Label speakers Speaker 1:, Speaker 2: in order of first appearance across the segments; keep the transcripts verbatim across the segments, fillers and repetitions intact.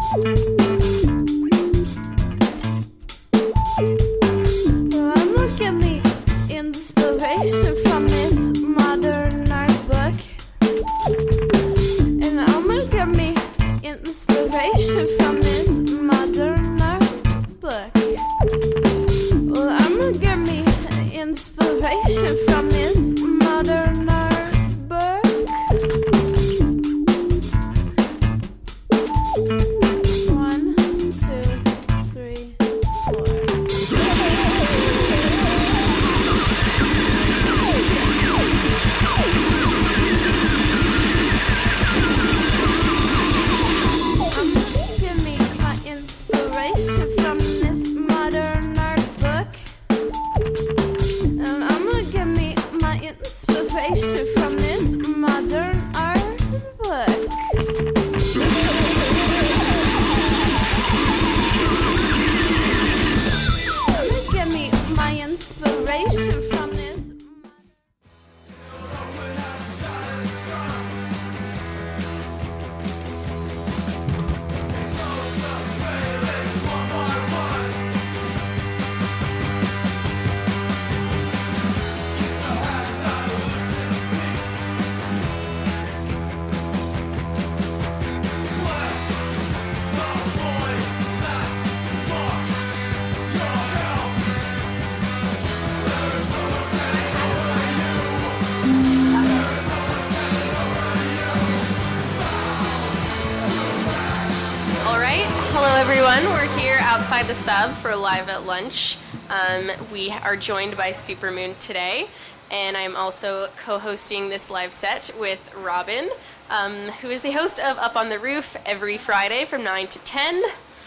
Speaker 1: Outside the sub for Live at Lunch. Um, we are joined by Supermoon today, and I'm also co-hosting this live set with Robin, um, who is the host of Up on the Roof every Friday from nine to ten.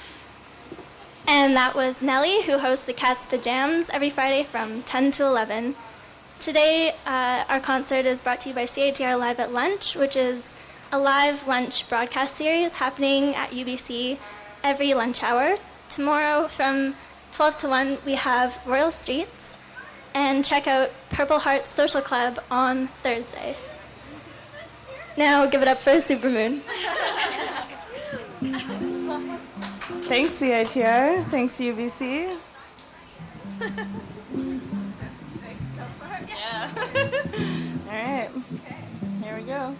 Speaker 2: And that was Nellie, who hosts the Cat's Pajams every Friday from ten to eleven. Today, uh, our concert is brought to you by C I T R Live at Lunch, which is a live lunch broadcast series happening at U B C every lunch hour. Tomorrow from twelve to one, we have Royal Streets, and check out Purple Heart Social Club on Thursday. Now give it up for Supermoon.
Speaker 3: Thanks, C I T R. Thanks, U B C. Yeah. All right. Here we go.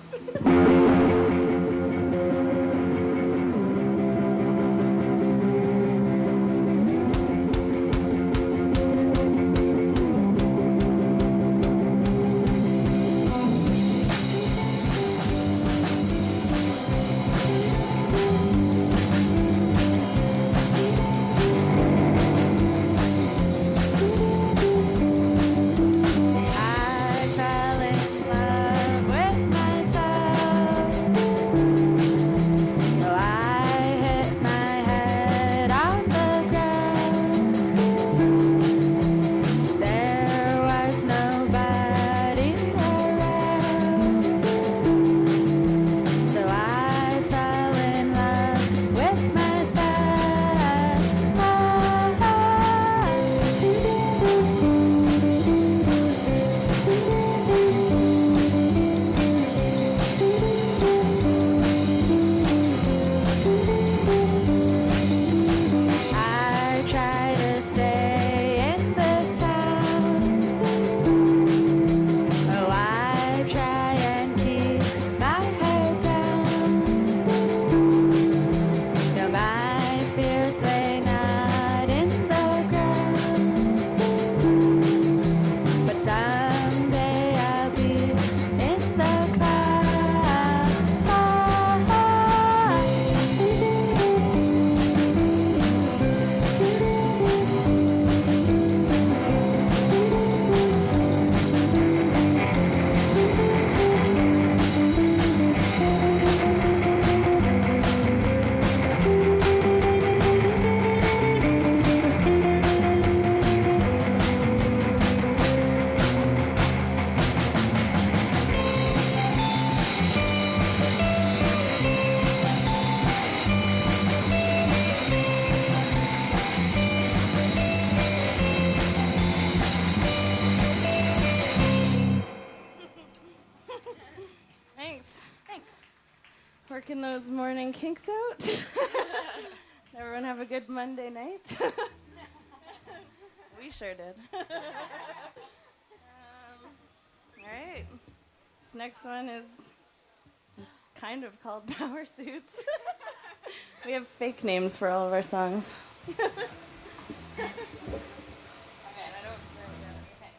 Speaker 3: I fell in love with myself. Getting those morning kinks out. Everyone have a good Monday night. We sure did. um, all right. This next one is kind of called Power Suits. We have fake names for all of our songs.
Speaker 4: Okay, and I don't start yet.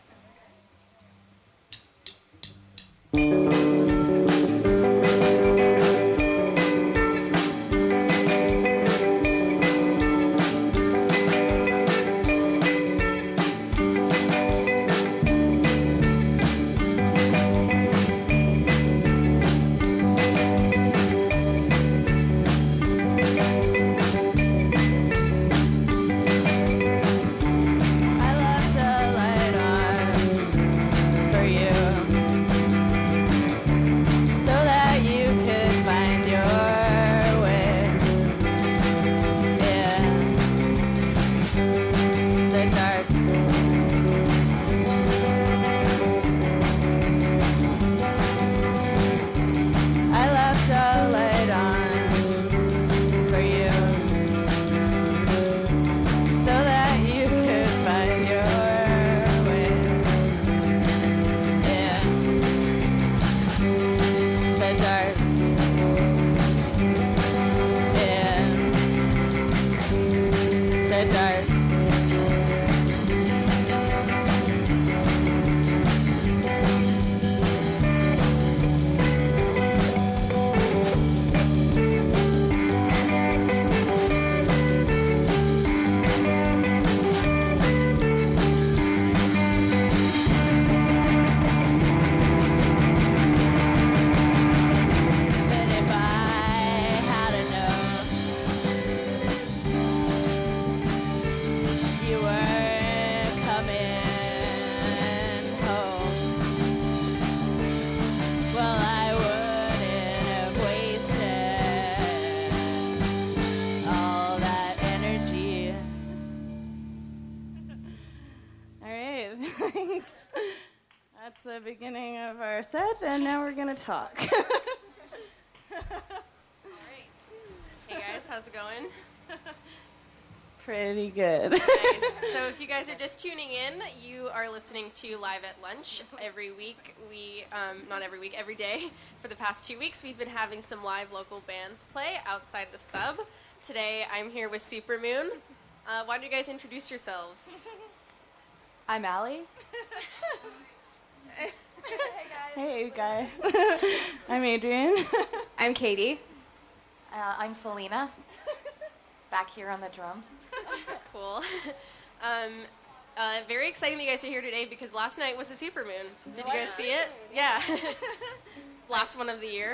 Speaker 3: The beginning of our set, and now we're gonna talk.
Speaker 1: All right. Hey guys, how's it going?
Speaker 3: Pretty good.
Speaker 1: Nice. So if you guys are just tuning in, you are listening to Live at Lunch. Every week, we, um, not every week, every day, for the past two weeks, we've been having some live local bands play outside the sub. Today, I'm here with Supermoon. Uh, why don't you guys introduce yourselves?
Speaker 4: I'm Allie.
Speaker 3: Hey, guys. Hey, guy. I'm Adrian.
Speaker 4: I'm Katie. Uh, I'm Selena. Back here on the drums.
Speaker 1: Cool. Um, uh, very exciting that you guys are here today because last night was a supermoon. Did you guys see it? Yeah. Last one of the year.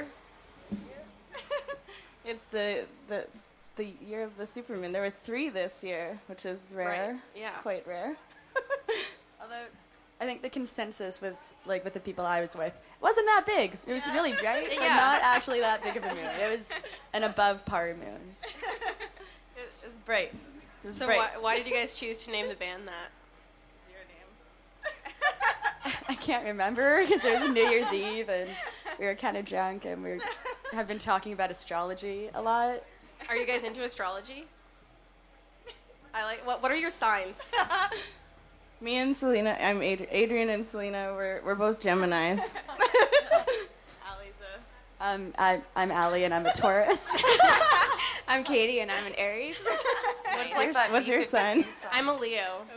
Speaker 3: It's the the the year of the supermoon. There were three this year, which is rare.
Speaker 1: Right. Yeah.
Speaker 3: Quite rare.
Speaker 4: Although I think the consensus was, like, with the people I was with, it wasn't that big. It was yeah. really bright, but
Speaker 1: yeah.
Speaker 4: not actually that big of a moon. It was an above par moon.
Speaker 3: It was bright. It was
Speaker 1: so
Speaker 3: bright.
Speaker 1: Why, why did you guys choose to name the band that?
Speaker 3: What's your name?
Speaker 4: I can't remember because it was New Year's Eve and we were kind of drunk and we were, have been talking about astrology a lot.
Speaker 1: Are you guys into astrology? I like. What What are your signs?
Speaker 3: Me and Selena, I'm Ad- Adrian and Selena, we're, we're both Geminis. Allie's a...
Speaker 4: Um, I, I'm Allie and I'm a Taurus.
Speaker 5: I'm Katie and I'm an Aries.
Speaker 3: What's, your, what's your sign?
Speaker 1: I'm a Leo.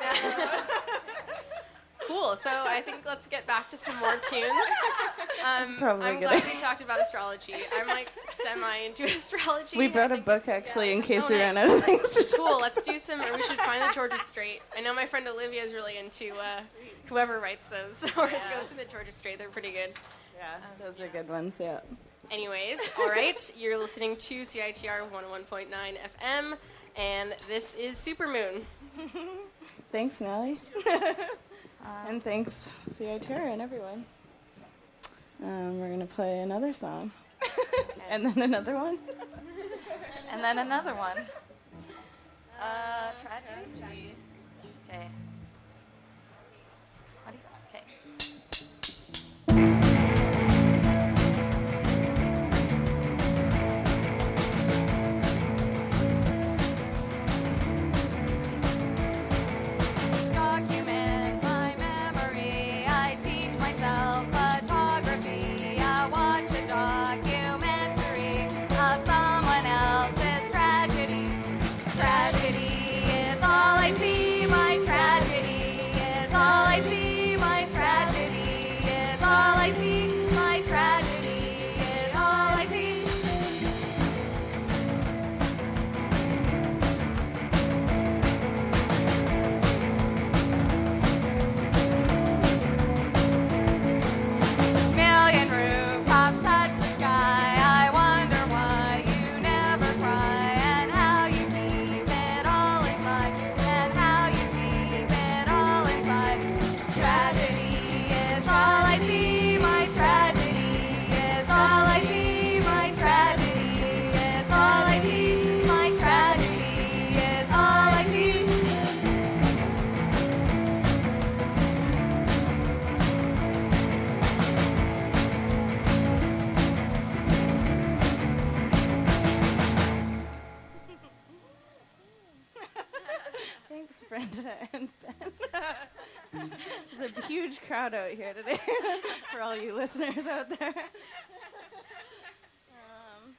Speaker 1: Cool, so I think let's get back to some more tunes. Um,
Speaker 3: probably
Speaker 1: I'm
Speaker 3: good
Speaker 1: glad
Speaker 3: idea.
Speaker 1: we talked about astrology. I'm like semi into astrology.
Speaker 3: We brought
Speaker 1: I
Speaker 3: a
Speaker 1: think
Speaker 3: book
Speaker 1: it's-
Speaker 3: actually
Speaker 1: yeah.
Speaker 3: in case
Speaker 1: Oh,
Speaker 3: we
Speaker 1: nice.
Speaker 3: ran out of things to talk
Speaker 1: Cool, let's do some, or we should find the Georgia Strait. I know my friend Olivia is really into uh, whoever writes those horoscopes in the Georgia Strait. They're pretty good.
Speaker 3: Yeah, those are good ones, yeah.
Speaker 1: Anyways, all right, you're listening to C I T R one oh one point nine F M, and this is Supermoon.
Speaker 3: Thanks, Nellie. And thanks, C I T R and everyone. Um, we're going to play another song. And then another one.
Speaker 4: And then another one. Uh, tragedy? Okay. What do you, okay.
Speaker 3: Thanks, Brenda and Ben. There's a huge crowd out here today for all you listeners out there. Um,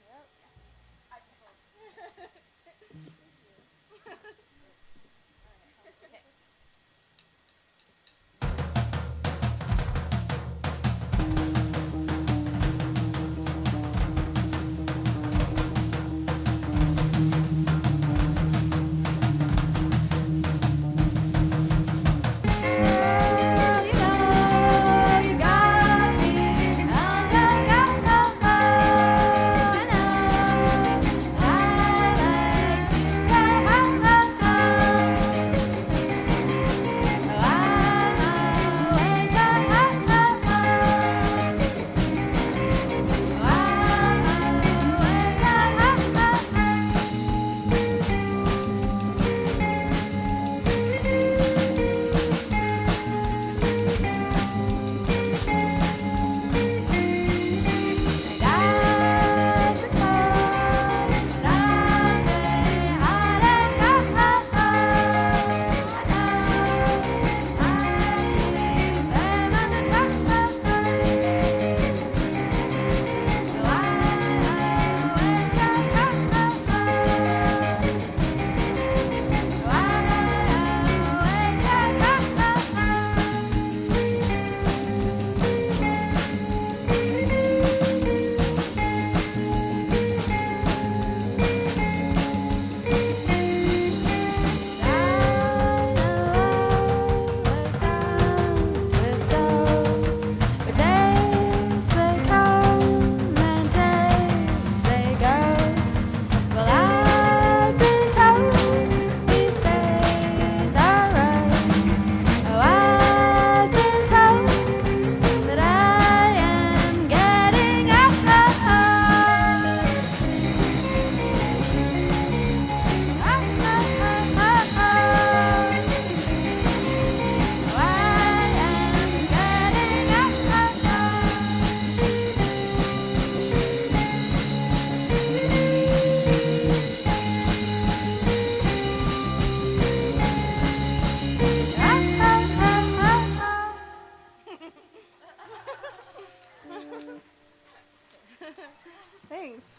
Speaker 3: Thanks.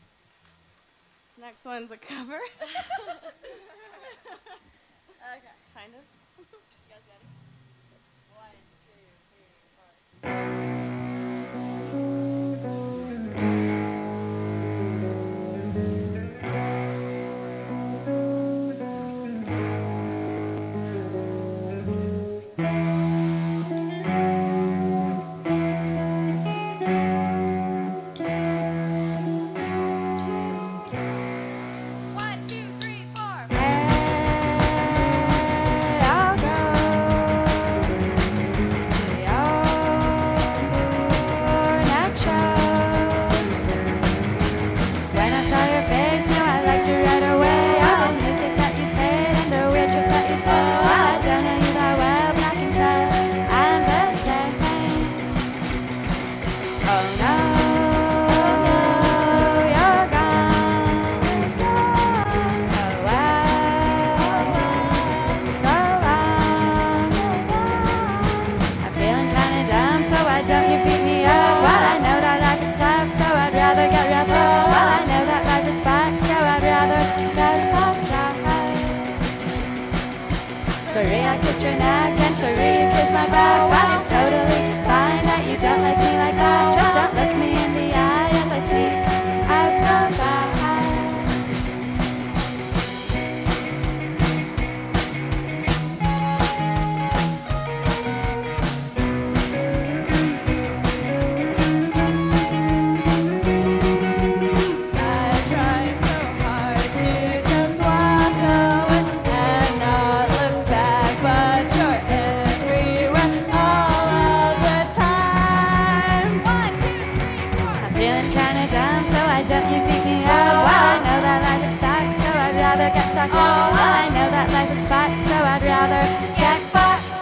Speaker 3: This next one's a cover.
Speaker 4: Okay.
Speaker 3: Kind of.
Speaker 4: You guys ready? One, two, three, four. Sorry, I kissed your neck, and sorry you kissed my back. But it's totally fine that you don't like me like that. Just don't look me in the eye as I speak out the back. Get sucked up. Well, I know that life is fucked, so I'd rather get fucked.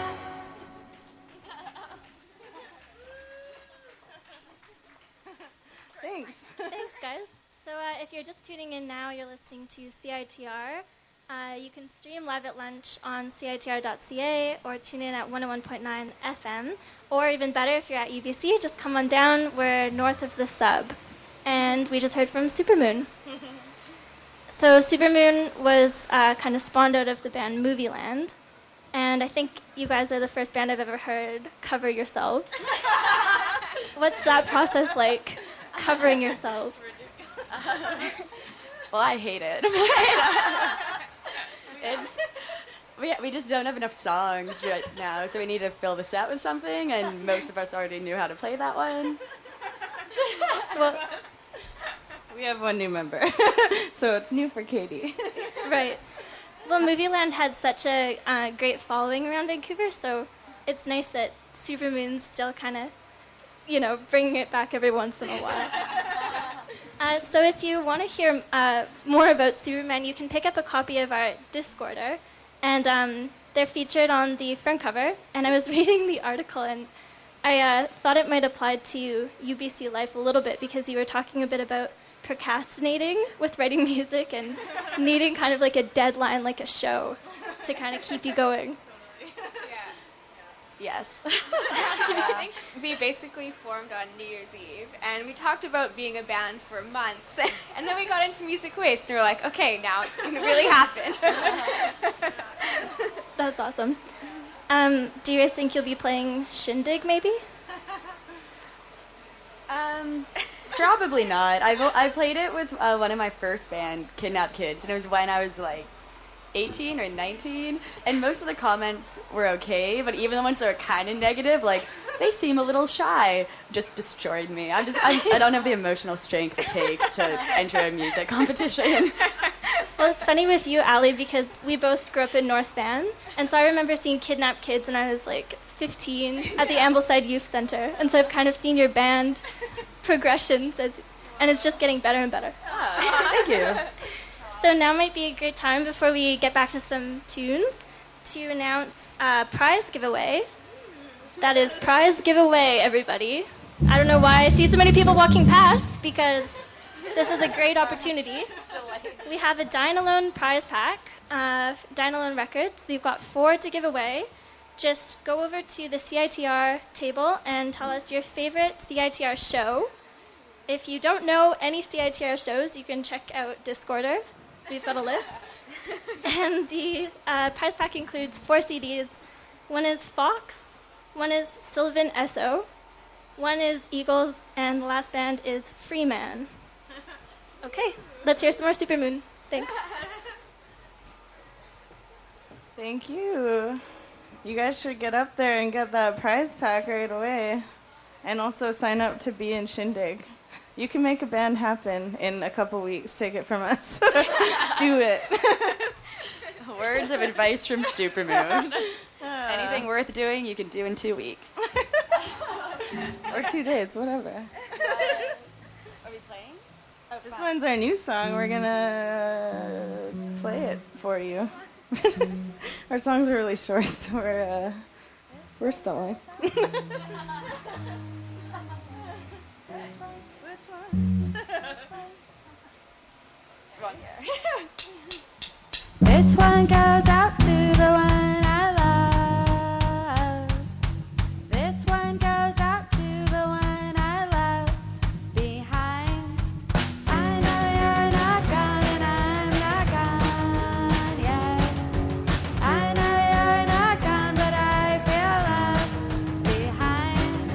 Speaker 3: Thanks.
Speaker 2: Thanks, guys. So uh, if you're just tuning in now, you're listening to C I T R Uh, you can stream Live at Lunch on C I T R dot C A or tune in at one oh one point nine F M. Or even better, if you're at U B C, just come on down. We're north of the sub. And we just heard from Supermoon. So Supermoon was uh, kind of spawned out of the band Movieland. And I think you guys are the first band I've ever heard cover yourselves. What's that process like, covering yourselves?
Speaker 6: Well, I hate it. it's, we, we just don't have enough songs right now, so we need to fill the set with something, and most of us already knew how to play that one.
Speaker 2: Well,
Speaker 3: We have one new member, so it's new for Katie.
Speaker 2: right. Well, Movieland had such a uh, great following around Vancouver, so it's nice that Supermoon's still kind of, you know, bringing it back every once in a while. Uh, so if you want to hear uh, more about Superman, you can pick up a copy of our Discorder, and um, they're featured on the front cover. And I was reading the article, and I uh, thought it might apply to U B C life a little bit, because you were talking a bit about procrastinating with writing music and needing kind of like a deadline, like a show, to kind of keep you going.
Speaker 6: Yes.
Speaker 5: I think we basically formed on New Year's Eve, and we talked about being a band for months, and then we got into Music Waste, and we were like, okay, now it's going to really happen.
Speaker 2: That's awesome. Um, do you guys think you'll be playing Shindig, maybe?
Speaker 6: Um, probably not. I've I played it with uh, one of my first band, Kidnap Kids, and it was when I was like eighteen or nineteen, and most of the comments were okay, but even the ones that were kind of negative, like, they seem a little shy, just destroyed me. I'm just, I'm, I don't have the emotional strength it takes to enter a music competition.
Speaker 2: Well, it's funny with you, Allie, because we both grew up in North Van, and so I remember seeing Kidnap Kids when I was like fifteen at the Ambleside Youth Center, and so I've kind of seen your band progressions, as, and it's just getting better and better.
Speaker 6: Oh, thank you.
Speaker 2: So now might be a great time, before we get back to some tunes, to announce a prize giveaway. That is prize giveaway, everybody. I don't know why I see so many people walking past, because this is a great opportunity. We have a Dine Alone prize pack, uh, Dine Alone Records. We've got four to give away. Just go over to the C I T R table and tell us your favorite C I T R show. If you don't know any C I T R shows, you can check out Discorder. We've got a list. And the uh, prize pack includes four C Ds. One is Fox, one is Sylvan Esso, one is Eagles, and the last band is Freeman. Okay, let's hear some more Supermoon. Thanks.
Speaker 3: Thank you. You guys should get up there and get that prize pack right away. And also sign up to be in Shindig. You can make a band happen in a couple weeks. Take it from us. Do it.
Speaker 6: Words of advice from Supermoon.
Speaker 3: Uh,
Speaker 6: Anything worth doing, you can do in two weeks.
Speaker 3: or two days, whatever.
Speaker 6: Are we playing? Oh,
Speaker 3: This one's our new song. We're gonna play it for you. Our songs are really short, so we're uh, we're stalling. Which one?
Speaker 6: Wrong here.
Speaker 4: This one goes out to the one I love. This one goes out to the one I left behind. I know you're not gone and I'm not gone yet. I know you're not gone, but I feel left behind.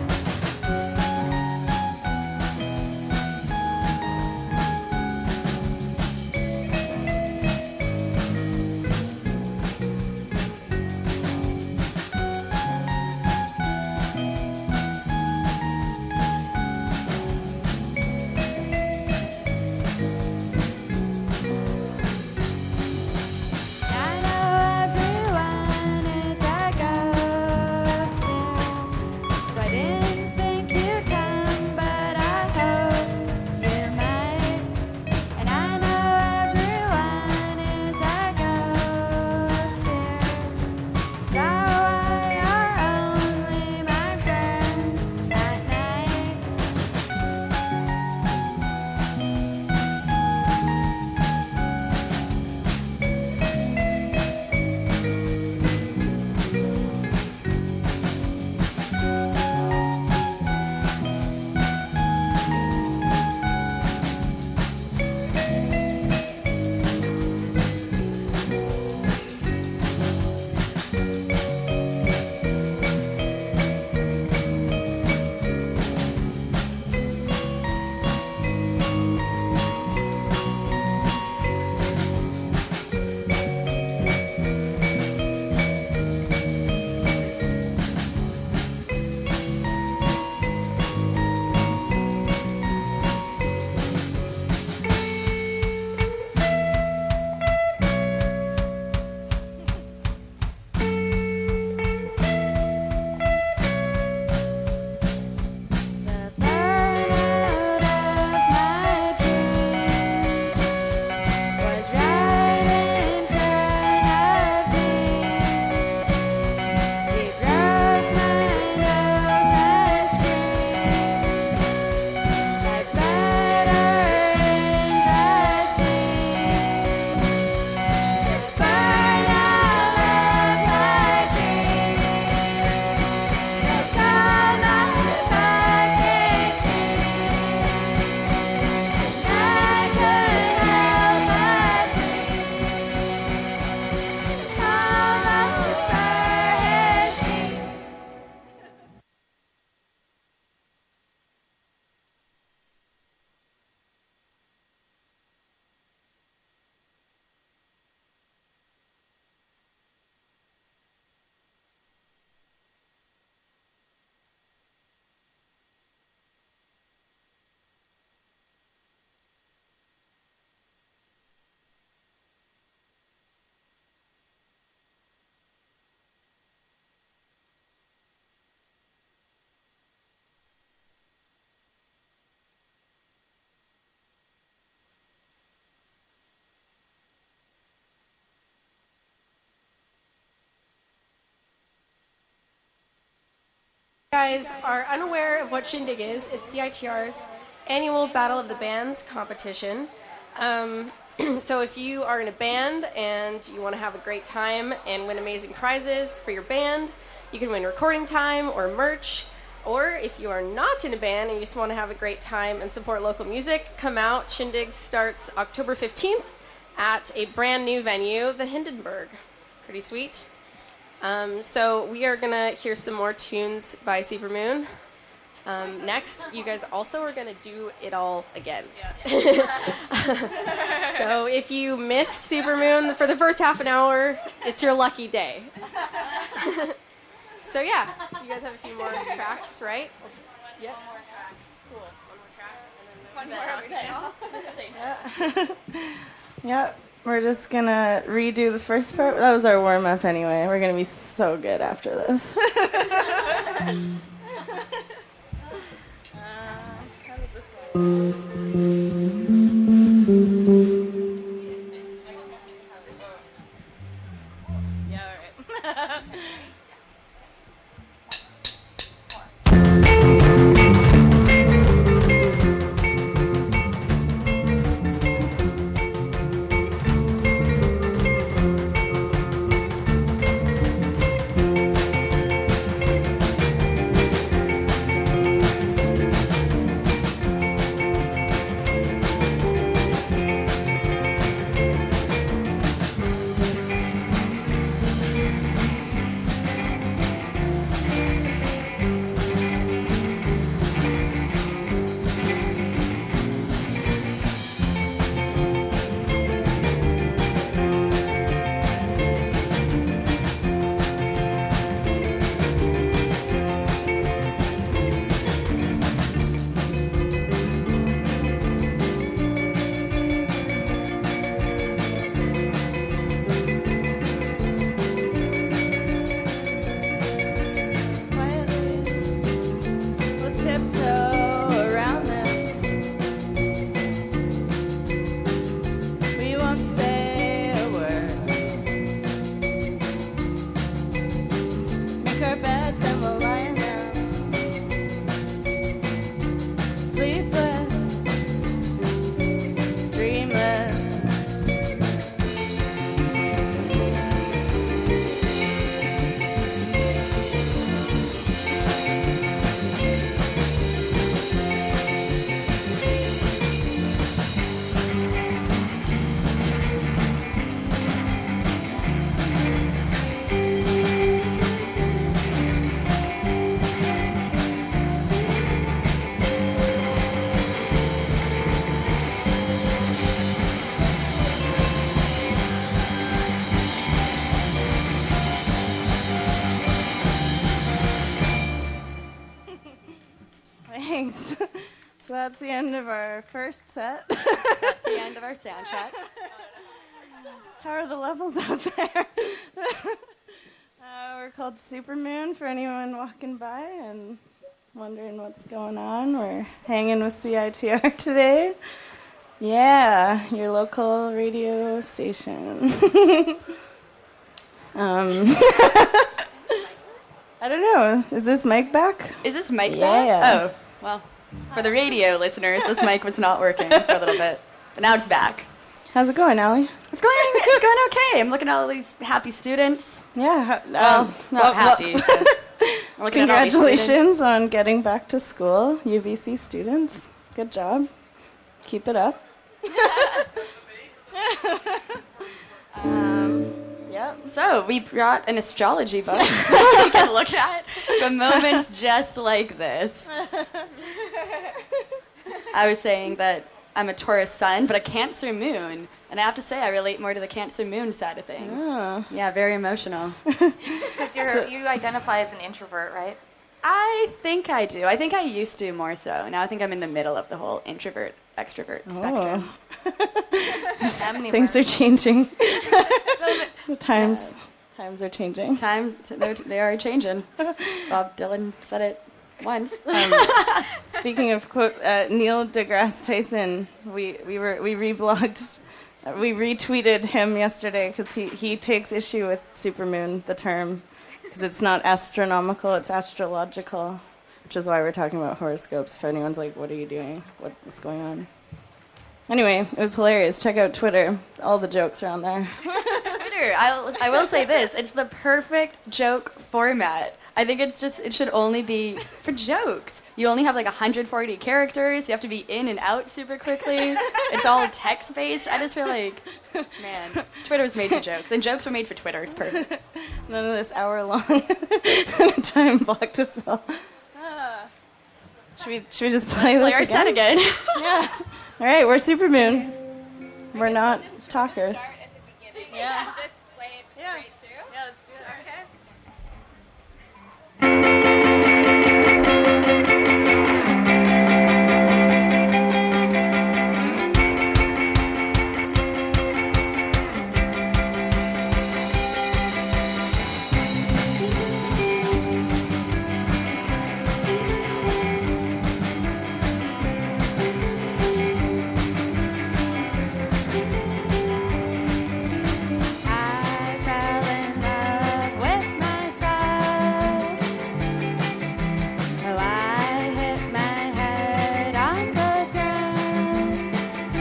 Speaker 1: guys are unaware of what Shindig is, it's C I T R's annual Battle of the Bands competition. Um, so if you are in a band and you want to have a great time and win amazing prizes for your band, you can win recording time or merch. Or if you are not in a band and you just want to have a great time and support local music, come out. Shindig starts October fifteenth at a brand new venue, the Hindenburg. Pretty sweet. Um, so we are going to hear some more tunes by Supermoon. Um, next, you guys also are going to do it all again. Yeah. So if you missed Supermoon for the first half an hour, it's your lucky day. So yeah, you guys have a few more tracks, right? Let's, yep. One more track. Cool. One more track. One more track.
Speaker 3: Yep. We're just gonna redo the first part. That was our warm up anyway. We're gonna be so good after this. uh, how does this one? Yeah, all right. Thanks. So that's the end of our first set.
Speaker 6: That's the end of our sound check.
Speaker 3: How are the levels out there? uh, we're called Supermoon for anyone walking by and wondering what's going on. We're hanging with C I T R today. Yeah, your local radio station. um, I don't know. Is this mic back?
Speaker 6: Is this mic
Speaker 3: Yeah.
Speaker 6: back? Oh, well, for the radio listeners, this mic was not working for a little bit, but now it's back.
Speaker 3: How's it going, Allie?
Speaker 6: It's going, it's going okay. I'm looking at all these happy students.
Speaker 3: Yeah. ha-
Speaker 6: Well,
Speaker 3: um,
Speaker 6: not
Speaker 3: well,
Speaker 6: happy.
Speaker 3: well-
Speaker 6: but I'm looking at all these students.
Speaker 3: Congratulations on getting back to school, U B C students. Good job. Keep it up. um, yep.
Speaker 6: So we brought an astrology book you can look at for moments just like this. I was saying that I'm a Taurus sun, but a Cancer moon. And I have to say, I relate more to the Cancer moon side of things.
Speaker 3: Oh.
Speaker 6: Yeah, very emotional.
Speaker 7: Because you're
Speaker 3: So-
Speaker 7: you identify as an introvert, right?
Speaker 6: I think I do. I think I used to more so. Now I think I'm in the middle of the whole introvert, extrovert spectrum.
Speaker 3: Oh. Things are changing. the times, times are changing.
Speaker 6: Time, to, they're- they are changing. Bob Dylan said it once.
Speaker 3: Um, speaking of quote, uh, Neil deGrasse Tyson, we we were we reblogged, uh, we retweeted him yesterday because he he takes issue with supermoon, the term, because it's not astronomical, it's astrological. which is why we're talking about horoscopes. If anyone's like, what are you doing? What's going on? Anyway, it was hilarious. Check out Twitter. All the jokes are on there.
Speaker 6: Twitter, I, I will say this. It's the perfect joke format. I think it's just, it should only be for jokes. You only have like one hundred forty characters. You have to be in and out super quickly. It's all text-based. I just feel like, man, Twitter was made for jokes. And jokes were made for Twitter. It's perfect.
Speaker 3: None of this hour-long time block to fill. Ah. Should we, should we just play
Speaker 6: Play
Speaker 3: this
Speaker 6: our
Speaker 3: again?
Speaker 6: set again.
Speaker 3: Yeah. All right, we're Supermoon. We're not talkers.
Speaker 5: Start at the beginning
Speaker 3: Yeah.
Speaker 5: and just play it
Speaker 3: Yeah.
Speaker 5: straight through.
Speaker 3: Yeah, let's do it.
Speaker 5: Okay.
Speaker 4: I fell in love with myself. Oh, I hit my head on the ground.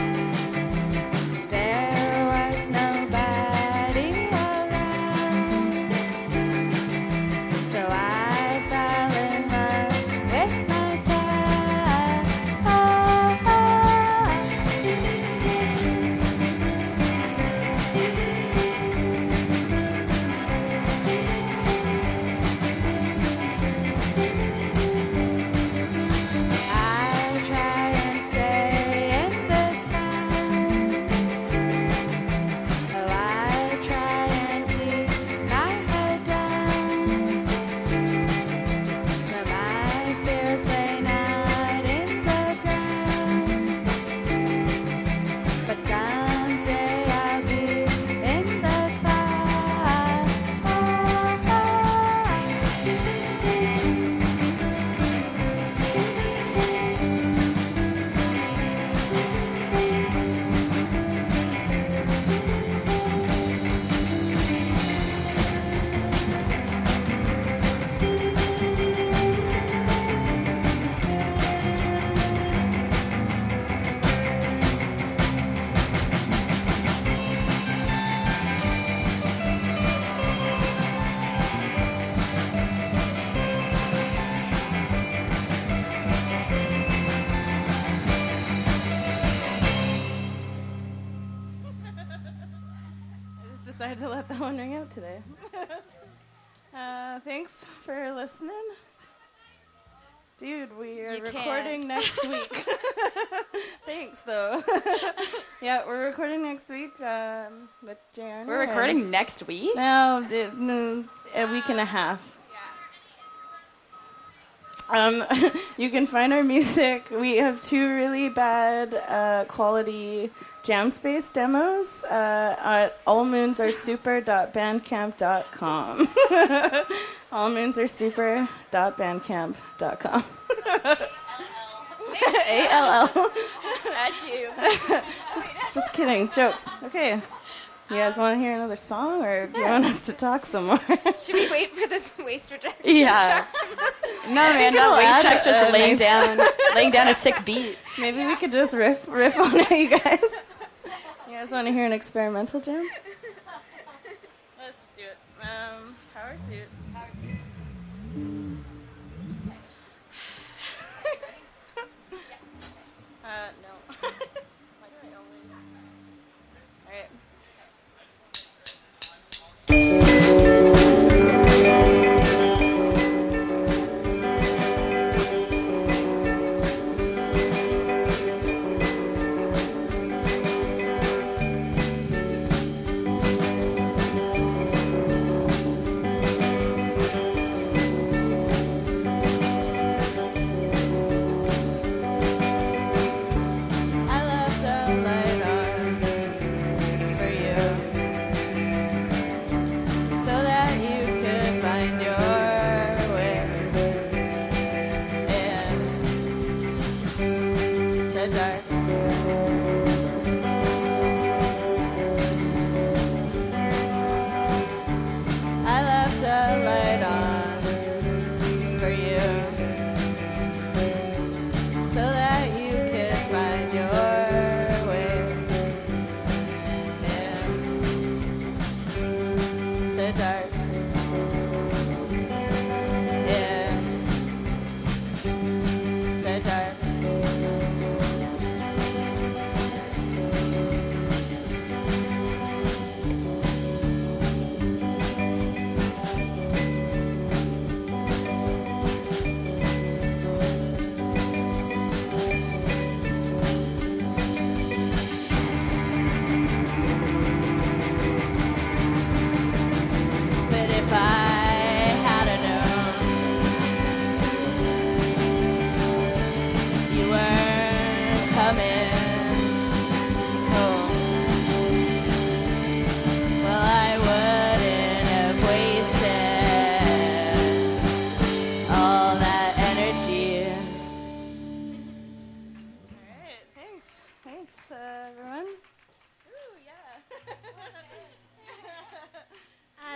Speaker 4: There was nobody around. So I fell in love with myself. Oh, oh. I'll try and stay in this town. Oh, I try and keep my head down. But my fears lay not in the ground. But someday I'll be in the fire. Oh, oh.
Speaker 3: I just decided to let that one ring out today. uh, thanks for listening. Dude, we are
Speaker 6: You
Speaker 3: recording
Speaker 6: can't.
Speaker 3: next week. Thanks, though. Yeah, we're recording next week um, with Jan.
Speaker 6: We're recording next week?
Speaker 3: No, it- no, a week and a half. Um, you can find our music. We have two really bad uh, quality Jam Space demos uh, at allmoonsaresuper dot bandcamp dot com. allmoonsaresuper dot bandcamp dot com. A L L.
Speaker 6: That's you.
Speaker 3: Just, just kidding. Jokes. Okay. You guys want to hear another song, or do you want us to talk some more?
Speaker 5: Should we wait for this waste rejection?
Speaker 6: Yeah. No, man,
Speaker 3: it'll
Speaker 6: that waste
Speaker 3: add
Speaker 6: track's
Speaker 3: a
Speaker 6: just laying
Speaker 3: nice-
Speaker 6: down, laying down a sick beat.
Speaker 3: Maybe we could just riff riff on it, you guys. You guys want to hear an experimental jam? Let's just do it. Um, power suits. Power suits. uh, no. Why do I always? All right.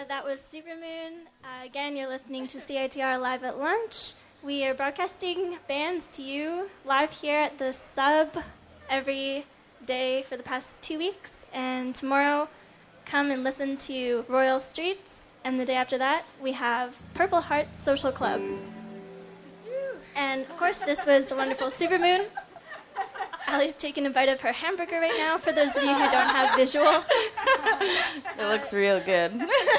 Speaker 2: that was Supermoon. Uh, again, you're listening to C I T R Live at Lunch. We are broadcasting bands to you live here at the Sub every day for the past two weeks. And tomorrow, come and listen to Royal Streets. And the day after that, we have Purple Heart Social Club. And of course, this was the wonderful Supermoon. Allie's taking a bite of her hamburger right now, for those of you who don't have visual.
Speaker 3: It looks real good.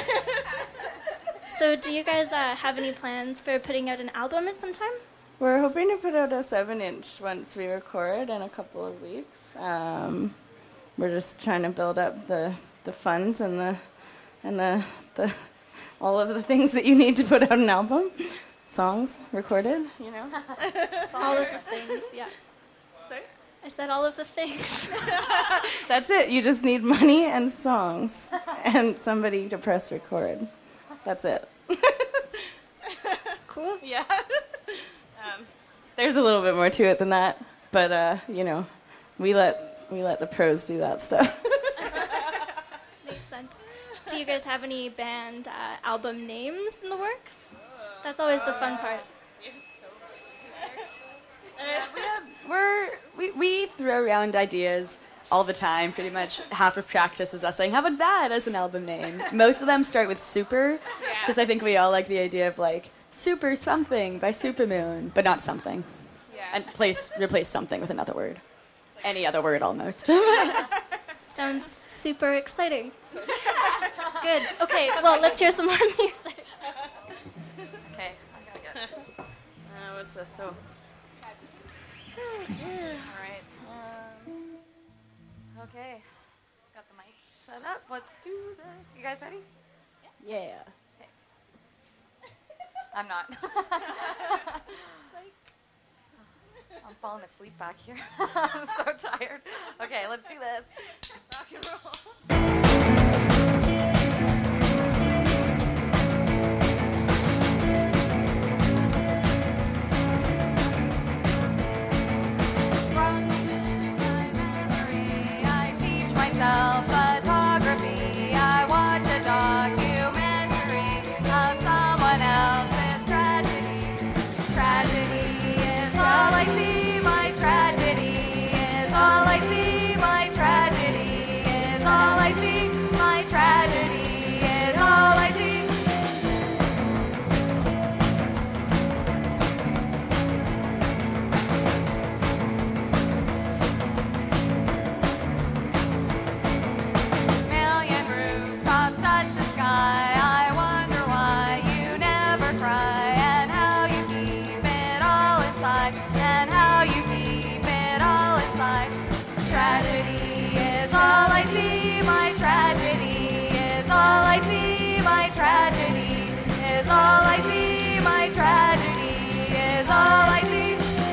Speaker 2: So do you guys uh, have any plans for putting out an album at some time?
Speaker 3: We're hoping to put out a seven-inch once we record in a couple of weeks. Um, we're just trying to build up the, the funds and the and the, the all of the things that you need to put out an album. Songs recorded, you know.
Speaker 2: All of the things, yeah.
Speaker 3: Sorry?
Speaker 2: I said all of the things.
Speaker 3: That's it. You just need money and songs and somebody to press record. That's it.
Speaker 2: Cool.
Speaker 3: Yeah. Um, there's a little bit more to it than that, but uh, you know, we let we let the pros do that stuff.
Speaker 2: Makes sense. Do you guys have any band uh, album names in the works? That's always the fun part.
Speaker 6: we have, we're, we, we throw around ideas all the time, pretty much. Half of practice is us saying, how about that as an album name? Most of them start with super, because I think we all like the idea of, like, super something by Supermoon, but not something.
Speaker 5: Yeah.
Speaker 6: And place, replace something with another word. Any other word, almost.
Speaker 2: Sounds super exciting. Good. Okay, well, let's hear some more music.
Speaker 7: Okay, I'm gonna get.
Speaker 3: Uh, what's this? So.
Speaker 7: All right. Okay, got the mic set up. Let's do this. You guys ready?
Speaker 3: Yeah.
Speaker 7: I'm not. I'm falling asleep back here. I'm so tired. Okay, let's do this. Rock and roll. Photography. I watch a documentary of someone else's tragedy. Tragedy is all I see. My tragedy is all I see. My tragedy is all I see. My tragedy is all I see. Million rooftops touch the sky. I wonder why you never cry, and how you keep it all inside, and how you keep it all inside. Tragedy is all I see. My tragedy is all I see. My tragedy is all I see. My tragedy is all I see.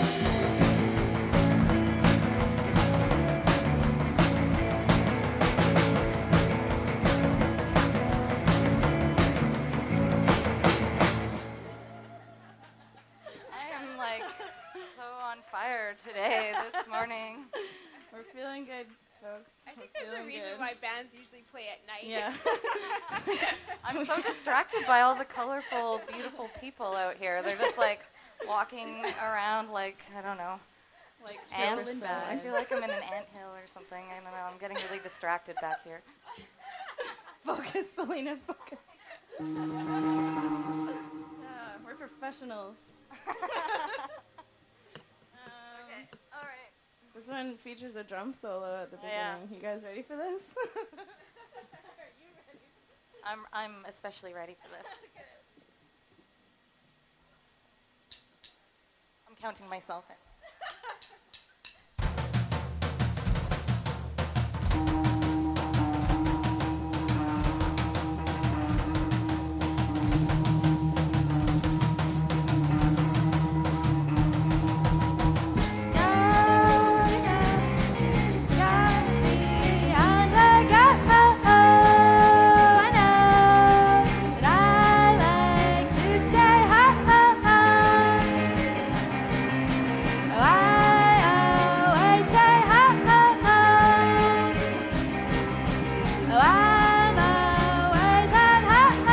Speaker 7: I am like so on fire today, this morning.
Speaker 3: We're feeling good, folks.
Speaker 5: I think
Speaker 3: We're
Speaker 5: there's a
Speaker 3: feeling
Speaker 5: reason
Speaker 3: good.
Speaker 5: why bands usually play at night.
Speaker 3: Yeah.
Speaker 7: I'm so distracted by all the colorful, beautiful people out here. They're just like walking around like, I don't know,
Speaker 3: Like
Speaker 7: ants.
Speaker 3: super
Speaker 7: I
Speaker 3: sad.
Speaker 7: feel like I'm in an anthill or something. I don't know. I'm getting really distracted back here.
Speaker 3: Focus, Selena, focus. Yeah, we're professionals. Um,
Speaker 7: All right.
Speaker 3: This one features a drum solo at the
Speaker 7: Yeah.
Speaker 3: beginning. You guys ready for this?
Speaker 7: I'm I'm especially ready for this. I'm counting myself in.
Speaker 4: I'm always at home.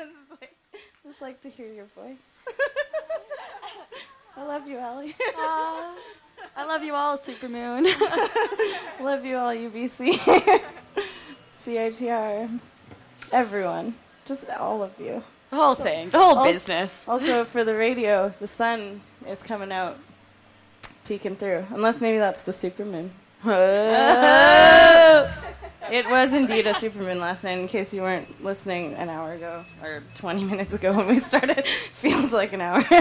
Speaker 3: just, like, just like to hear your voice. I love you, Allie.
Speaker 6: Aw, I love you all, Supermoon.
Speaker 3: Love you all, U B C. C I T R. Everyone. Just all of you.
Speaker 6: The whole thing, the whole
Speaker 3: Also-
Speaker 6: business.
Speaker 3: Also, for the radio, the sun is coming out, peeking through. Unless maybe that's the supermoon. It was indeed a supermoon last night, in case you weren't listening an hour ago, or twenty minutes ago when we started. Feels like an hour.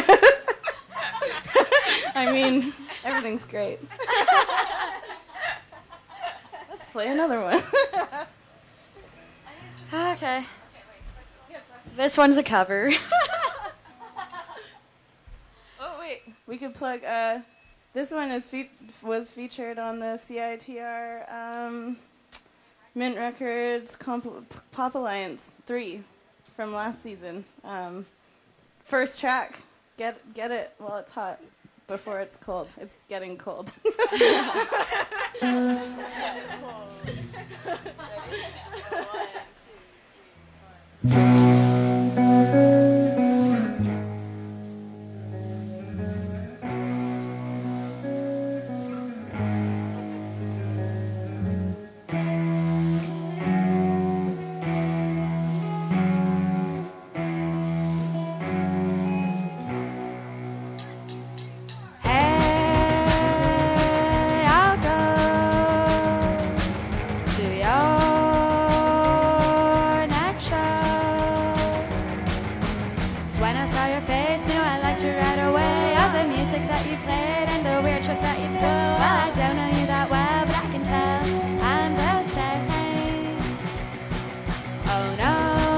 Speaker 3: I mean, everything's great. Let's play another one.
Speaker 6: Okay. This one's a cover.
Speaker 3: Oh, wait. We could plug, uh, this one is fe- was featured on the C I T R um, Mint Records Comp- Pop Alliance three from last season. Um, first track. Get get it while it's hot, before it's cold. It's getting cold.
Speaker 4: Hey, I'll go to your next show. 'Cause when I saw your face, knew I liked you right away. Of the music that you played and the weird trick that you did. Well, I don't know you that well, but I can tell I'm the same. Oh no,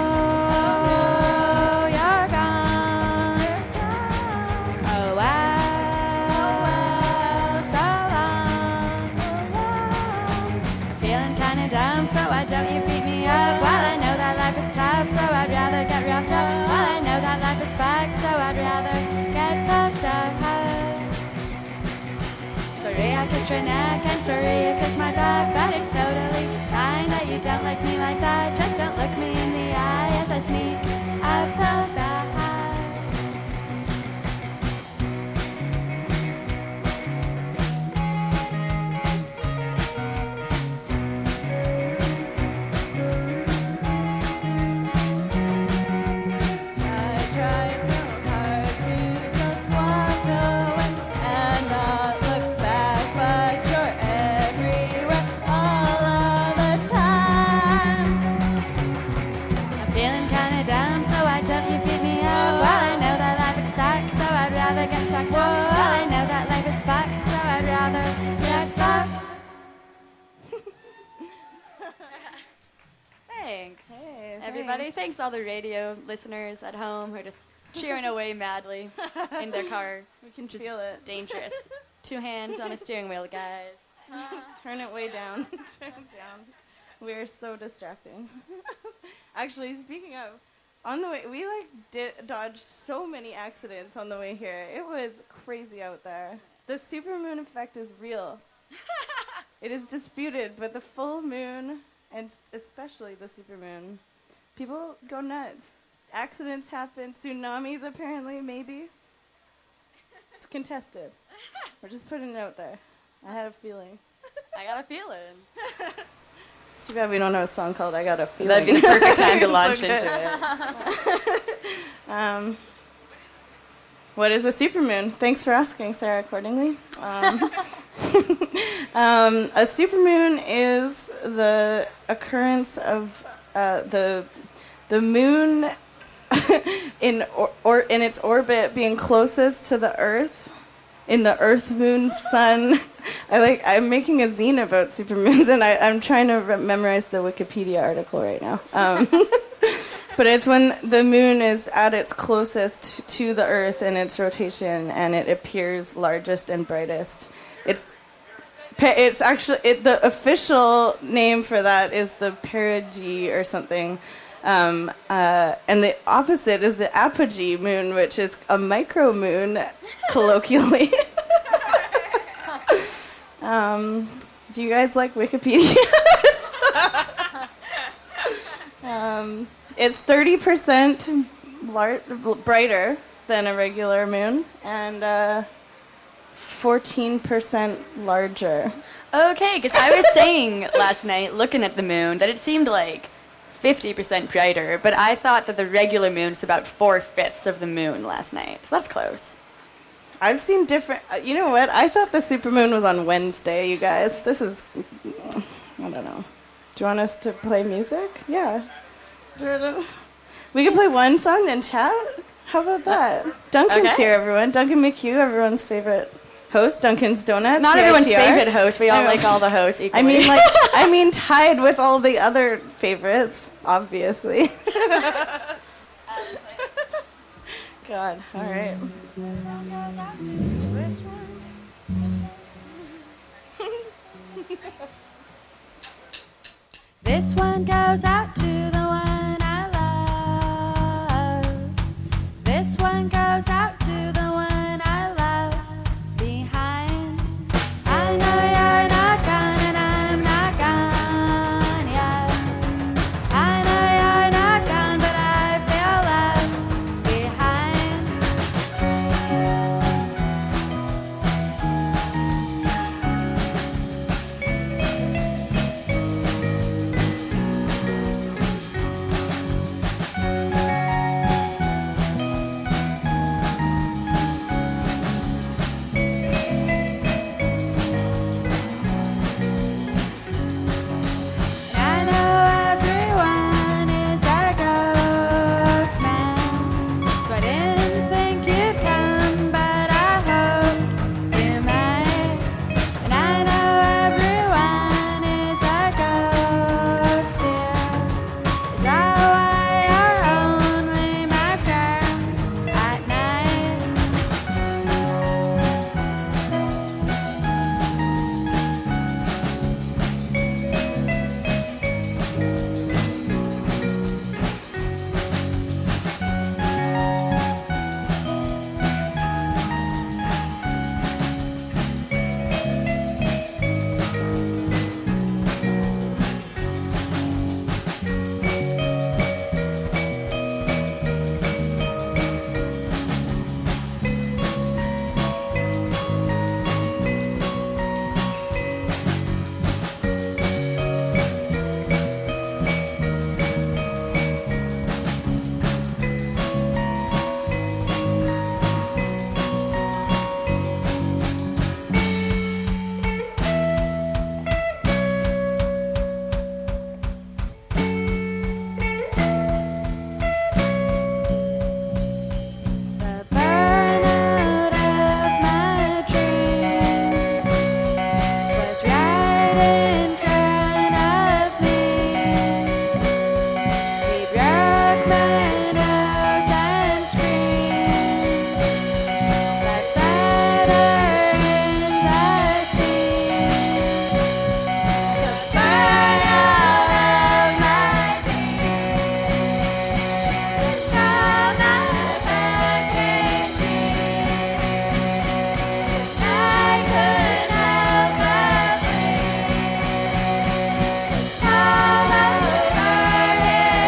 Speaker 4: you're gone. Oh well, so long. I'm feeling kinda dumb, so why don't you beat me up? Well, I know that life is tough, so I'd rather get roughed up. Well, I know that life is fucked, so I'd rather get fucked up. Sorry I kissed your neck, and sorry you kissed my back, but it's totally fine that you don't like me like that. Just don't look me in the eye as I sneak up the back.
Speaker 3: I try so hard to just walk away and not look back, but you're everywhere all of the time.
Speaker 4: I'm feeling kinda dumb, so why don't you beat me up? Well, I know that life is sucked, so I'd rather get sucked up. Well, I know that life is fucked, so I'd rather get fucked.
Speaker 6: Thanks.
Speaker 3: Hey,
Speaker 6: Everybody,
Speaker 3: thanks.
Speaker 6: thanks all the radio listeners at home who are just cheering away madly in their car.
Speaker 3: We can
Speaker 6: Just
Speaker 3: feel it.
Speaker 6: Dangerous. Two hands on a steering wheel, guys.
Speaker 3: Turn it way down. Turn it down. We're so distracting. Actually, speaking of, on the way, we like did dodged so many accidents on the way here. It was crazy out there. The supermoon effect is real. It is disputed, but the full moon, and especially the supermoon, people go nuts. Accidents happen. Tsunamis, apparently, maybe. It's contested. We're just putting it out there. I had a feeling.
Speaker 6: I got a feeling.
Speaker 3: It's too bad we don't have a song called I Got a Feeling.
Speaker 6: That'd be the perfect time to
Speaker 3: So
Speaker 6: launch
Speaker 3: good.
Speaker 6: into it.
Speaker 3: Um, what is a supermoon? Thanks for asking, Sarah, accordingly. Um, um, a supermoon is the occurrence of uh, the the moon in or, or in its orbit being closest to the Earth. In the Earth, Moon, Sun. I like. I'm making a zine about supermoons, and I, I'm trying to re- memorize the Wikipedia article right now. Um, but it's when the moon is at its closest to the Earth in its rotation, and it appears largest and brightest. It's pe- it's actually it, the official name for that is the perigee or something. Um, uh, and the opposite is the apogee moon, which is a micro moon, colloquially. um, do you guys like Wikipedia? um, it's thirty percent lar- brighter than a regular moon, and uh, fourteen percent larger.
Speaker 6: Okay, because I was saying last night, looking at the moon, that it seemed like fifty percent brighter, but I thought that the regular moon's about four-fifths of the moon last night. So that's close.
Speaker 3: I've seen different... Uh, you know what? I thought the supermoon was on Wednesday, you guys. This is... I don't know. Do you want us to play music? Yeah. We can play one song and chat? How about that? Duncan's
Speaker 6: Okay.
Speaker 3: here, everyone. Duncan McHugh, everyone's favorite host. Duncan's Donuts.
Speaker 6: Not
Speaker 3: C I T R.
Speaker 6: everyone's favorite host. We all
Speaker 3: I
Speaker 6: like
Speaker 3: know.
Speaker 6: all the hosts equally.
Speaker 3: I mean, like, I mean, tied with all the other favorites, obviously. God, all right.
Speaker 4: This one goes out to the one I love. This one goes out to the one I left behind. I know you're not gone and I'm not gone yet. I know you're not gone, but I feel left behind. I know everyone is a ghost man, so I didn't think you'd come, but I hoped you might. And I know everyone is a ghost too. Is that why you're only my friend at night? The burnout of my dreams was right in front of me. He broke my nose and screamed. Life's better in the sea. The burnout of my dreams come out back into I couldn't help but breathe all over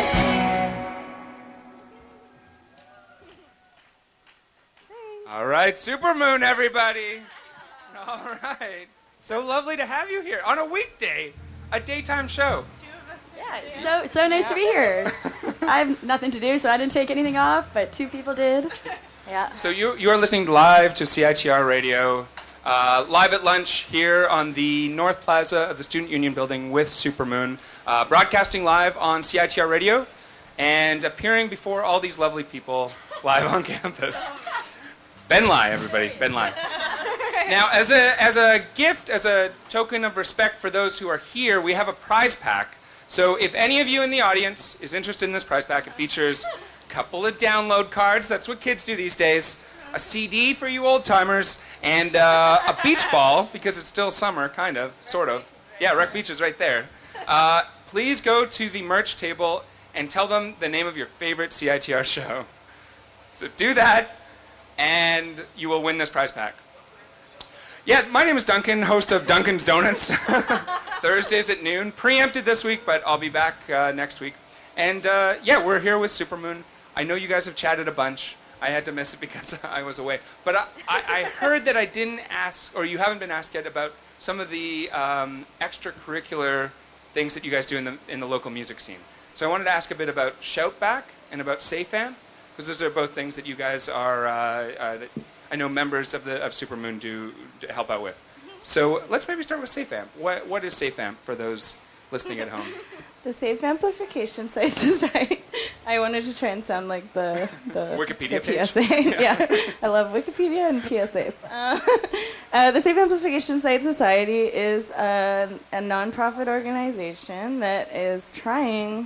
Speaker 4: his
Speaker 8: All right, Supermoon, everybody. All right. So lovely to have you here on a weekday, a daytime show.
Speaker 6: Yeah, so so nice to be here. I have nothing to do, so I didn't take anything off, but two people did. Yeah.
Speaker 8: So you you are listening live to C I T R Radio, uh, live at lunch here on the North Plaza of the Student Union Building with Supermoon, uh, broadcasting live on C I T R Radio, and appearing before all these lovely people live on campus. Ben Lai, everybody, Ben Lai. Now, as a as a gift, as a token of respect for those who are here, we have a prize pack. So if any of you in the audience is interested in this prize pack, it features a couple of download cards. That's what kids do these days. A C D for you old timers, and uh, a beach ball because it's still summer, kind of, sort of. Yeah, Rec Beach is right there. Uh, please go to the merch table and tell them the name of your favorite C I T R show. So do that, and you will win this prize pack. Yeah, my name is Duncan, host of Duncan's Donuts. Thursdays at noon. Preempted this week, but I'll be back uh, next week. And uh, yeah, we're here with Supermoon. I know you guys have chatted a bunch. I had to miss it because I was away. But I, I, I heard that I didn't ask, or you haven't been asked yet, about some of the um, extracurricular things that you guys do in the in the local music scene. So I wanted to ask a bit about Shoutback and about SafeAmp, because those are both things that you guys are, uh, uh, that I know members of the of Supermoon do, do help out with. So let's maybe start with SafeAmp. What what is SafeAmp for those listening at home?
Speaker 3: The Safe Amplification Site Society. I wanted to try and sound like the, the
Speaker 8: Wikipedia
Speaker 3: the P S A.
Speaker 8: page?
Speaker 3: Yeah. I love Wikipedia and P S As. Uh, uh, the Safe Amplification Site Society is a, a nonprofit organization that is trying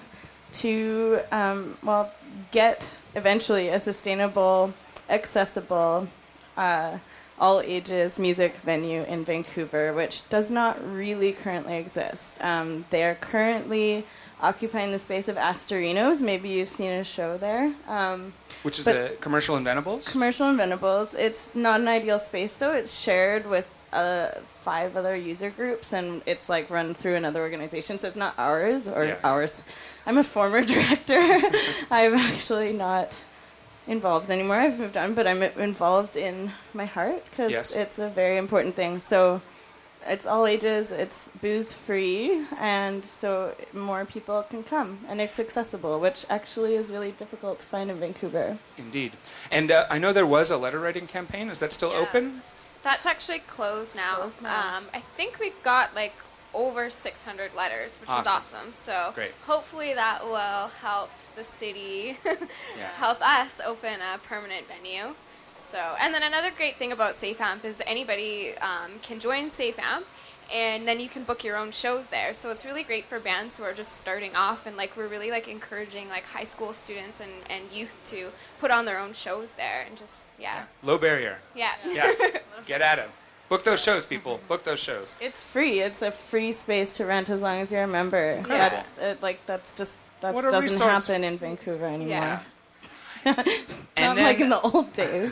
Speaker 3: to, um, well, get eventually a sustainable, accessible, uh, all ages music venue in Vancouver, which does not really currently exist. Um, they are currently occupying the space of Astorinos. Maybe you've seen a show there. Um,
Speaker 8: Which is
Speaker 3: but
Speaker 8: a Commercial and Venables?
Speaker 3: Commercial and Venables. It's not an ideal space, though. It's shared with uh, five other user groups, and it's like run through another organization, so it's not ours, or
Speaker 8: Yeah.
Speaker 3: ours. I'm a former director. I'm actually not involved anymore. I've moved on, but I'm involved in my heart because
Speaker 8: Yes.
Speaker 3: it's a very important thing. So it's all ages, it's booze free, and so more people can come, and it's accessible, which actually is really difficult to find in Vancouver.
Speaker 8: Indeed. And uh, I know there was a letter writing campaign. Is that still
Speaker 5: Yeah.
Speaker 8: open?
Speaker 5: That's actually closed now.
Speaker 3: Closed now.
Speaker 5: Um, I think we've got like over six hundred letters, which is
Speaker 8: Awesome.
Speaker 5: awesome. So
Speaker 8: Great.
Speaker 5: hopefully that will help the city
Speaker 8: Yeah.
Speaker 5: help us open a permanent venue. So, and then another great thing about SafeAmp is anybody um, can join SafeAmp, and then you can book your own shows there. So it's really great for bands who are just starting off, and like we're really like encouraging like high school students and, and youth to put on their own shows there, and just yeah,
Speaker 8: Low barrier.
Speaker 5: yeah.
Speaker 8: Yeah. Get at it. Book those shows, people. Book those shows.
Speaker 3: It's free. It's a free space to rent as long as you're a member.
Speaker 8: Incredible.
Speaker 3: That's uh, like that's just that
Speaker 8: What a
Speaker 3: doesn't
Speaker 8: resource.
Speaker 3: happen in Vancouver anymore.
Speaker 5: Yeah.
Speaker 3: Not
Speaker 8: then-
Speaker 3: like in the old days.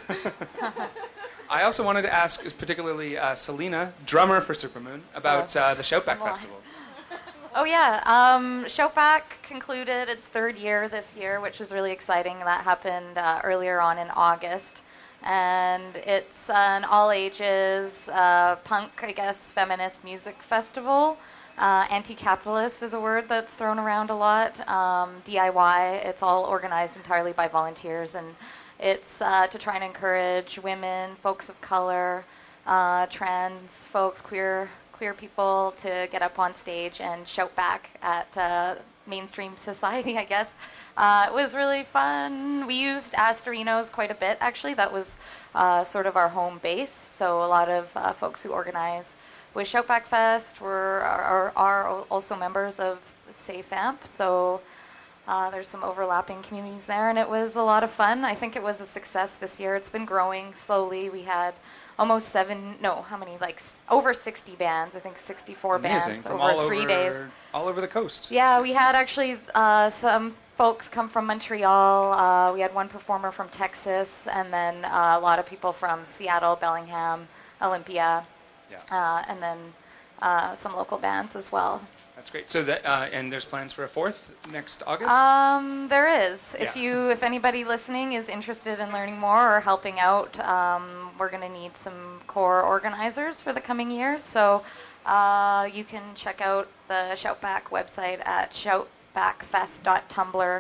Speaker 8: I also wanted to ask, is particularly uh, Selena, drummer for Supermoon, about uh, the Shoutback
Speaker 7: Come on.
Speaker 8: Festival.
Speaker 7: Oh yeah, um, Shoutback concluded its third year this year, which was really exciting. That happened uh, earlier on in August, and it's an all-ages uh, punk, I guess, feminist music festival. Uh, anti-capitalist is a word that's thrown around a lot. Um, D I Y. It's all organized entirely by volunteers, and it's uh, to try and encourage women, folks of color, uh, trans folks, queer queer people to get up on stage and shout back at uh, mainstream society, I guess. Uh, it was really fun. We used Astorinos quite a bit, actually. That was uh, sort of our home base. So a lot of uh, folks who organize with Shoutback Fest were are, are also members of SafeAmp. So uh, there's some overlapping communities there, and it was a lot of fun. I think it was a success this year. It's been growing slowly. We had almost seven, no, how many, like s- over sixty bands, I think sixty-four
Speaker 8: Amazing.
Speaker 7: bands
Speaker 8: From
Speaker 7: over
Speaker 8: all
Speaker 7: three
Speaker 8: over,
Speaker 7: days.
Speaker 8: all over the coast.
Speaker 7: Yeah, we had actually uh, some folks come from Montreal. Uh, we had one performer from Texas, and then uh, a lot of people from Seattle, Bellingham, Olympia,
Speaker 8: Yeah.
Speaker 7: uh, and then uh, some local bands as well.
Speaker 8: That's great. So that uh, and there's plans for a fourth next August.
Speaker 7: Um, there is. If
Speaker 8: Yeah.
Speaker 7: you, if anybody listening is interested in learning more or helping out, um, we're going to need some core organizers for the coming years. So uh, you can check out the Shoutback website at shoutbackfest dot tumblr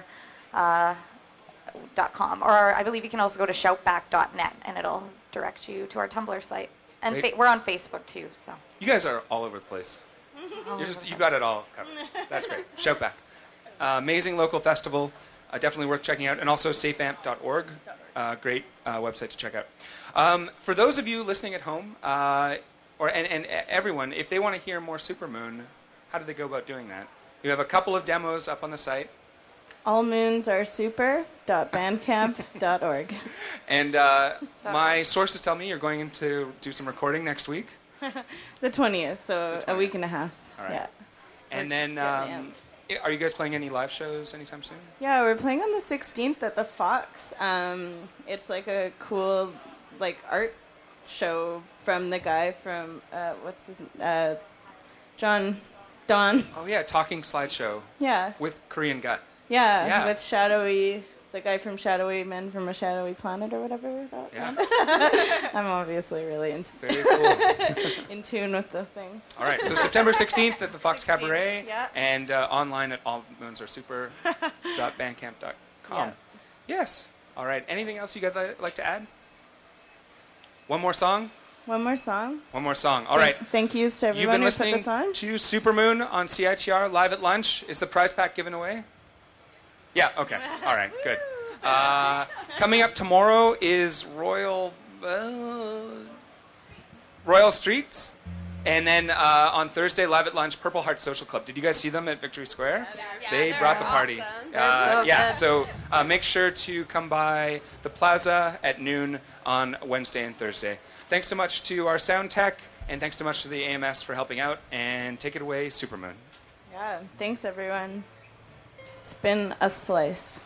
Speaker 7: dot com, or I believe you can also go to shoutback dot net, and it'll direct you to our Tumblr site. And
Speaker 8: Great.
Speaker 7: fa- we're on Facebook too. So
Speaker 8: You guys are all over the place. You're just, you got it all covered. That's great. Shoutback. Uh, amazing local festival. Uh, definitely worth checking out. And also safeamp dot org. Uh, great uh, website to check out. Um, for those of you listening at home, uh, or and, and everyone, if they want to hear more Supermoon, how do they go about doing that? You have a couple of demos up on the site.
Speaker 3: All moons are super dot bandcamp dot org.
Speaker 8: And uh, my sources tell me you're going to do some recording next week.
Speaker 3: The twentieth, so
Speaker 8: The
Speaker 3: a
Speaker 8: twentieth.
Speaker 3: week and a half.
Speaker 8: All right.
Speaker 3: Yeah.
Speaker 8: And then,
Speaker 3: Get the
Speaker 8: um,
Speaker 3: end.
Speaker 8: i- are you guys playing any live shows anytime soon?
Speaker 3: Yeah, we're playing on the sixteenth at the Fox. Um, it's like a cool, like art show from the guy from uh, what's his uh, John Don.
Speaker 8: Oh yeah, talking slideshow
Speaker 3: Yeah,
Speaker 8: with Korean Gut.
Speaker 3: Yeah,
Speaker 8: Yeah.
Speaker 3: with Shadowy, the guy from Shadowy Men from a Shadowy Planet or whatever. That
Speaker 8: Yeah.
Speaker 3: one. I'm obviously really in,
Speaker 8: Very cool.
Speaker 3: in tune with the things.
Speaker 8: All right, so September sixteenth at the Fox
Speaker 3: sixteenth,
Speaker 8: Cabaret,
Speaker 3: yeah.
Speaker 8: and uh, online at all moons are super dot bandcamp dot com.
Speaker 3: Yeah.
Speaker 8: Yes. All right. Anything else you guys li- like to add? One more song?
Speaker 3: One more song.
Speaker 8: One more song. All right.
Speaker 3: Thank, thank yous to
Speaker 8: You've
Speaker 3: everyone
Speaker 8: been
Speaker 3: who put
Speaker 8: listening
Speaker 3: this on.
Speaker 8: to Supermoon on C I T R live at lunch. Is the prize pack given away? Yeah, okay. All right, good. Uh, coming up tomorrow is Royal uh, Royal Streets. And then uh, on Thursday, live at lunch, Purple Heart Social Club. Did you guys see them at Victory Square?
Speaker 5: Yeah,
Speaker 8: they
Speaker 5: they're
Speaker 8: brought the party.
Speaker 5: awesome.
Speaker 8: Uh,
Speaker 1: so
Speaker 8: yeah,
Speaker 1: good.
Speaker 8: so uh, make sure to come by the plaza at noon on Wednesday and Thursday. Thanks so much to our sound tech, and thanks so much to the A M S for helping out. And take it away, Supermoon.
Speaker 3: Yeah, thanks everyone. It's been a slice.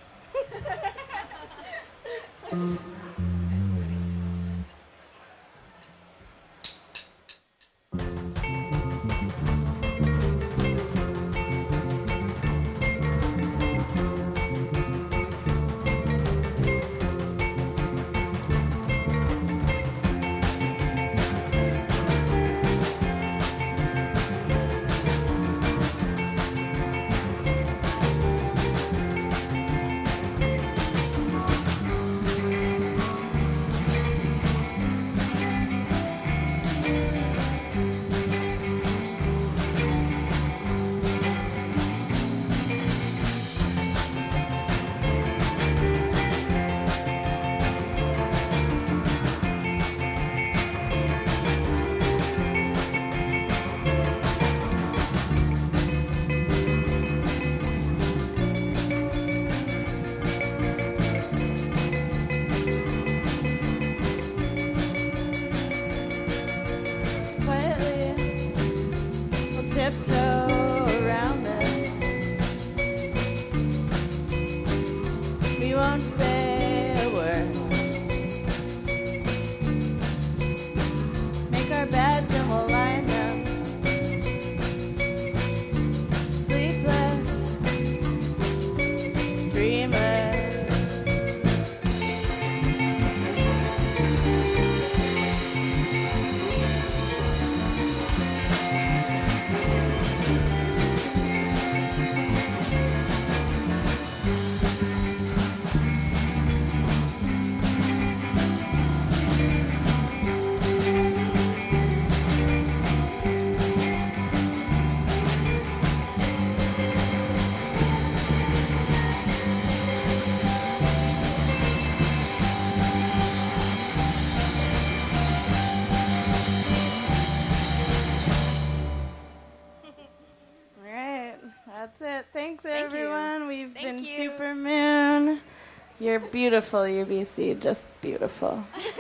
Speaker 3: Quietly, we'll tiptoe around this. We won't say a word. Make our beds and we'll line them. Sleepless, dreamless. All right, that's it. Thanks,
Speaker 5: Thank you.
Speaker 3: everyone. We've
Speaker 5: Thank
Speaker 3: been
Speaker 5: you.
Speaker 3: Supermoon. You're beautiful, U B C. Just beautiful. Is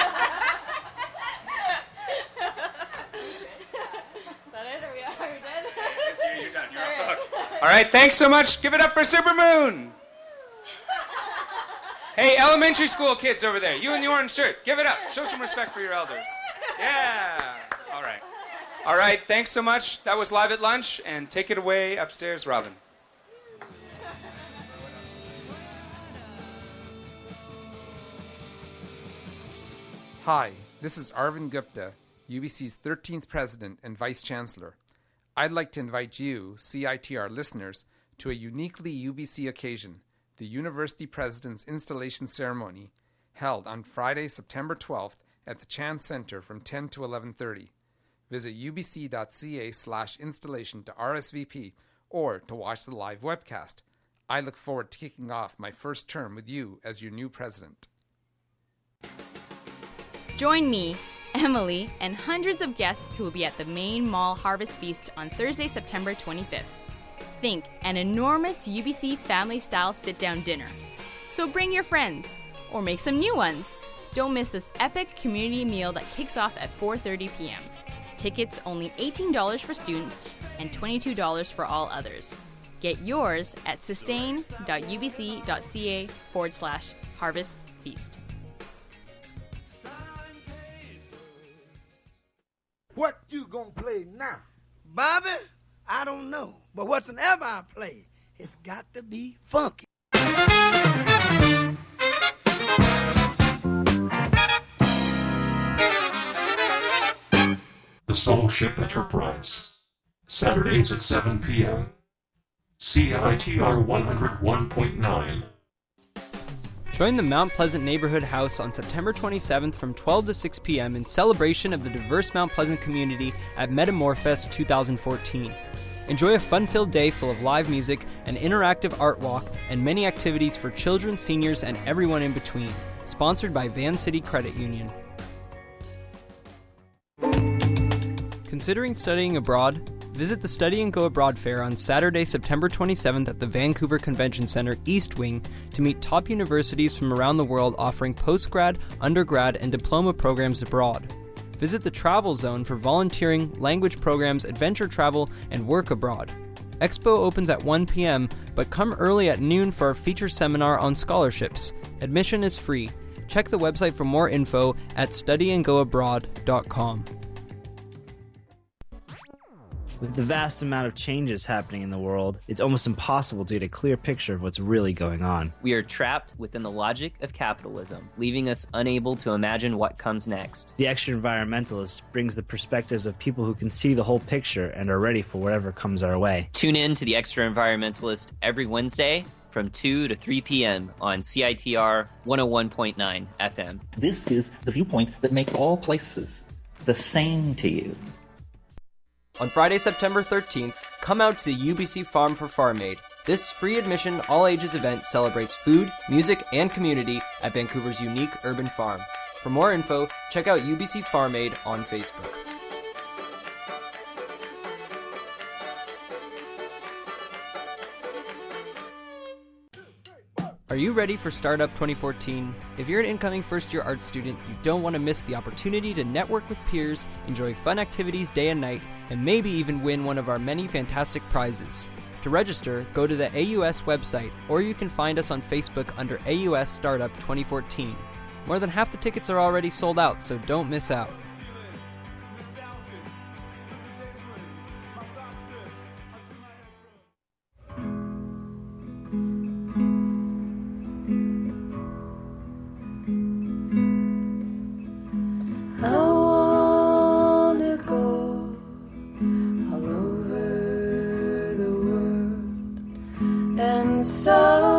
Speaker 3: that it? Are we, are we dead?
Speaker 8: You're done. You're off the hook. All right, thanks so much. Give it up for Supermoon. Hey, elementary school kids over there, you in the orange shirt, give it up. Show some respect for your elders. Yeah. All right. All right, thanks so much. That was Live at Lunch, and take it away upstairs, Robin.
Speaker 9: Hi, this is Arvind Gupta, U B C's thirteenth President and Vice Chancellor. I'd like to invite you, C I T R listeners, to a uniquely U B C occasion, the University President's Installation Ceremony, held on Friday, September twelfth at the Chan Center from ten to eleven thirty. Visit ubc.ca slash installation to R S V P or to watch the live webcast. I look forward to kicking off my first term with you as your new president.
Speaker 10: Join me, Emily, and hundreds of guests who will be at the Main Mall Harvest Feast on Thursday, September twenty-fifth. Think an enormous U B C family-style sit-down dinner. So bring your friends, or make some new ones. Don't miss this epic community meal that kicks off at four thirty p.m. Tickets only eighteen dollars for students and twenty-two dollars for all others. Get yours at sustain.ubc.ca forward slash harvest feast.
Speaker 11: What you gonna play now? Bobby, I don't know. But whatsoever I play, It's got to be funky.
Speaker 12: The Soul Ship Enterprise, Saturdays at seven p.m. C I T R one oh one point nine.
Speaker 13: Join the Mount Pleasant Neighborhood House on September twenty-seventh from twelve to six p.m. in celebration of the diverse Mount Pleasant community at Metamorphfest twenty fourteen. Enjoy a fun-filled day full of live music, an interactive art walk, and many activities for children, seniors, and everyone in between. Sponsored by Van City Credit Union. Considering studying abroad? Visit the Study and Go Abroad Fair on Saturday, September twenty-seventh at the Vancouver Convention Center East Wing to meet top universities from around the world offering postgrad, undergrad, and diploma programs abroad. Visit the Travel Zone for volunteering, language programs, adventure travel, and work abroad. Expo opens at one p.m., but come early at noon for our feature seminar on scholarships. Admission is free. Check the website for more info at study and go abroad dot com.
Speaker 14: With the vast amount of changes happening in the world, it's almost impossible to get a clear picture of what's really going on.
Speaker 15: We are trapped within the logic of capitalism, leaving us unable to imagine what comes next.
Speaker 14: The Extra Environmentalist brings the perspectives of people who can see the whole picture and are ready for whatever comes our way.
Speaker 15: Tune in to the Extra Environmentalist every Wednesday from two to three p.m. on C I T R one oh one point nine F M.
Speaker 16: This is the viewpoint that makes all places the same to you.
Speaker 13: On Friday, September thirteenth, come out to the U B C Farm for Farm Aid. This free admission, all-ages event celebrates food, music, and community at Vancouver's unique urban farm. For more info, check out U B C Farm Aid on Facebook. Are you ready for Startup twenty fourteen? If you're an incoming first-year art student, you don't want to miss the opportunity to network with peers, enjoy fun activities day and night, and maybe even win one of our many fantastic prizes. To register, go to the A U S website, or you can find us on Facebook under A U S Startup twenty fourteen. More than half the tickets are already sold out, so don't miss out.
Speaker 17: I wanna go all over the world and start